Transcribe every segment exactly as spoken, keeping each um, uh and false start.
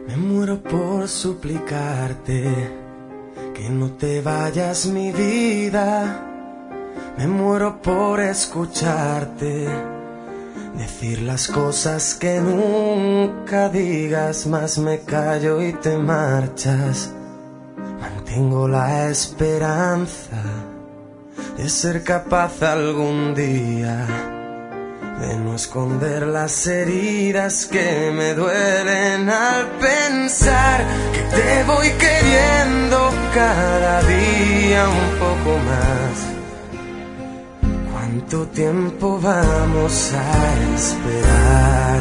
Me muero por suplicarte que no te vayas, mi vida. Me muero por escucharte decir las cosas que nunca digas, mas me callo y te marchas. Mantengo la esperanza de ser capaz algún día de no esconder las heridas que me duelen al pensar que te voy queriendo cada día un poco más. ¿Cuánto tiempo vamos a esperar?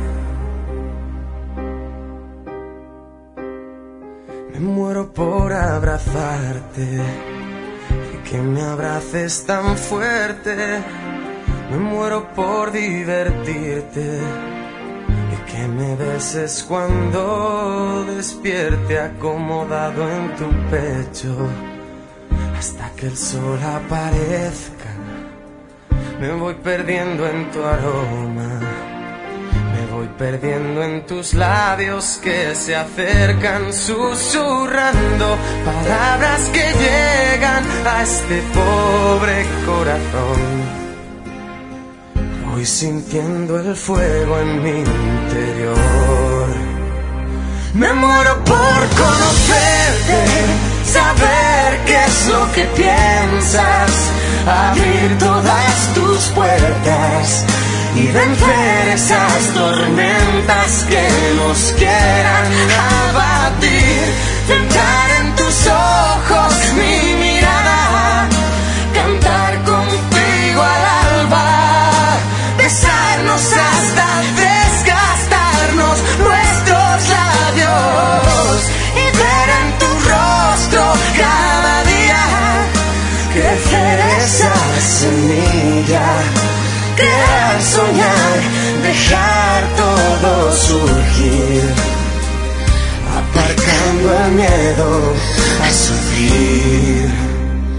Me muero por abrazarte y que me abraces tan fuerte. Me muero por divertirte y que me beses cuando despierte acomodado en tu pecho hasta que el sol aparezca. Me voy perdiendo en tu aroma, me voy perdiendo en tus labios que se acercan susurrando palabras que llegan a este pobre corazón. Voy sintiendo el fuego en mi interior. Me muero por conocerte, saber qué es lo que piensas, abrir todas tus puertas y vencer esas tormentas que nos quieran abatir. Entrar en tus ojos mi mirada, cantar contigo al alba, besarnos hasta desgastarnos nuestros labios y ver en tu rostro cada día crecer esa semilla, crear, soñar, dejar todo surgir, aparcando el miedo a sufrir.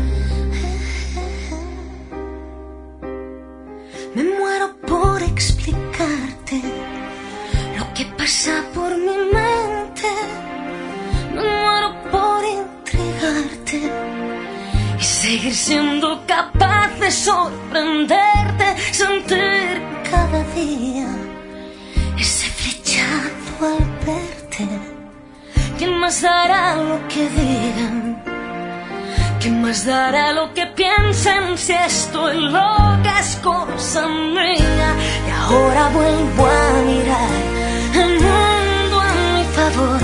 Me muero por explicarte lo que pasa por mi mente. Me muero por entregarte y seguir siendo capaz de sorprenderte, sentir cada día ese flechazo al verte. ¿Quién más dará lo que digan? ¿Quién más dará lo que piensen si estoy loca es cosa mía? Y ahora vuelvo a mirar el mundo a mi favor.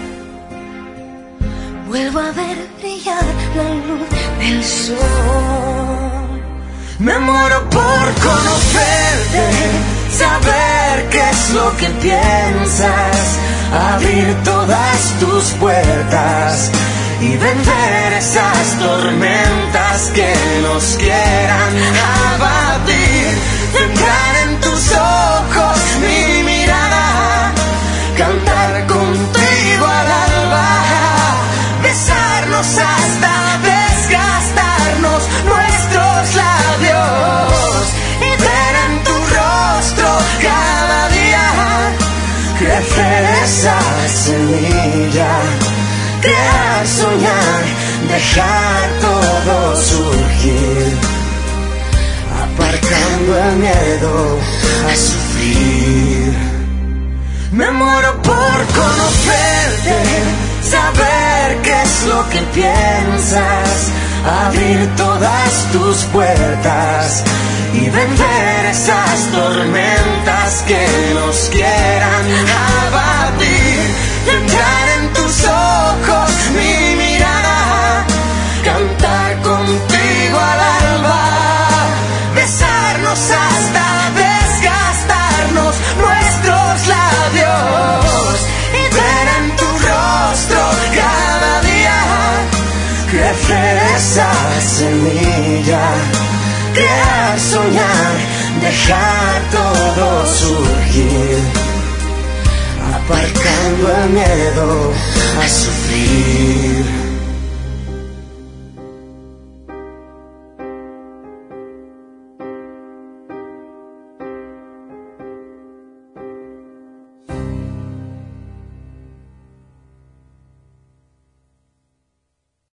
Vuelvo a ver brillar la luz del sol. Me muero por conocerte, saber qué es lo que piensas, abrir todas tus puertas y vencer esas tormentas que nos quieran abatir. Entrar en tus ojos mi mirada, cantar contigo al alba, besarnos hasta desgastarnos nuestros labios y ver en tu rostro cada día crecer esa semilla, crear, soñar, dejar todo surgir, aparcando el miedo a sufrir. Me muero por conocerte, saber qué es lo que piensas, abrir todas tus puertas y vencer esas tormentas que nos quieran abatir. Entrar en tus ojos mi mirada, cantar contigo al alba, besarnos hasta desgastarnos nuestros labios y ver en tu rostro cada día crecer esa semilla, crear, soñar, dejar todo surgir, aparcando el miedo a sufrir.